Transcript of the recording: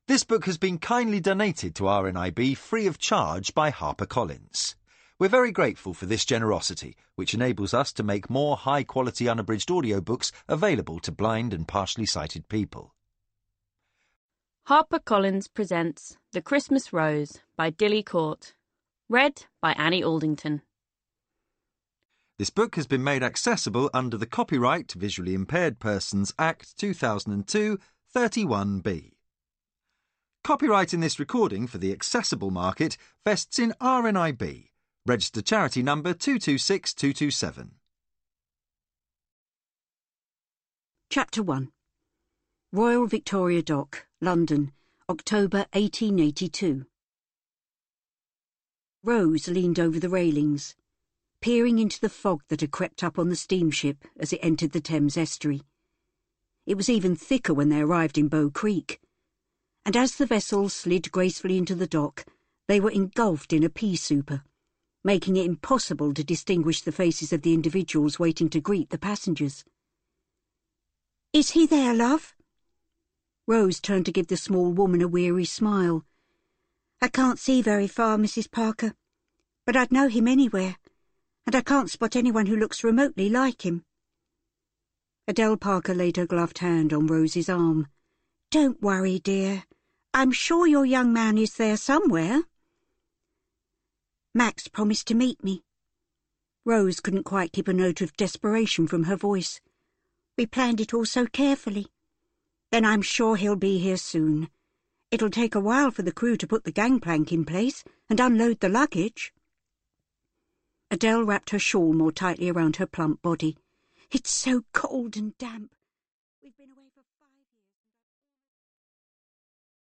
This book has been kindly donated to RNIB free of charge by HarperCollins. We're very grateful for this generosity, which enables us to make more high-quality unabridged audiobooks available to blind and partially sighted people. HarperCollins presents The Christmas Rose by Dilly Court, read by Annie Aldington. This book has been made accessible under the Copyright Visually Impaired Persons Act 2002, 31B. Copyright in this recording for the accessible market vests in RNIB, registered charity number 226227. Chapter 1. Royal Victoria Dock, London, October 1882. Rose leaned over the railings, peering into the fog that had crept up on the steamship as it entered the Thames estuary. It was even thicker when they arrived in Bow Creek, and as the vessel slid gracefully into the dock, they were engulfed in a pea souper, making it impossible to distinguish the faces of the individuals waiting to greet the passengers. "Is he there, love?" Rose turned to give the small woman a weary smile. "I can't see very far, Mrs. Parker, but I'd know him anywhere, and I can't spot anyone who looks remotely like him." Adele Parker laid her gloved hand on Rose's arm. "Don't worry, dear. I'm sure your young man is there somewhere." "Max promised to meet me." Rose couldn't quite keep a note of desperation from her voice. "We planned it all so carefully. Then I'm sure he'll be here soon. It'll take a while for the crew to put the gangplank in place and unload the luggage." Adele wrapped her shawl more tightly around her plump body. "It's so cold and damp."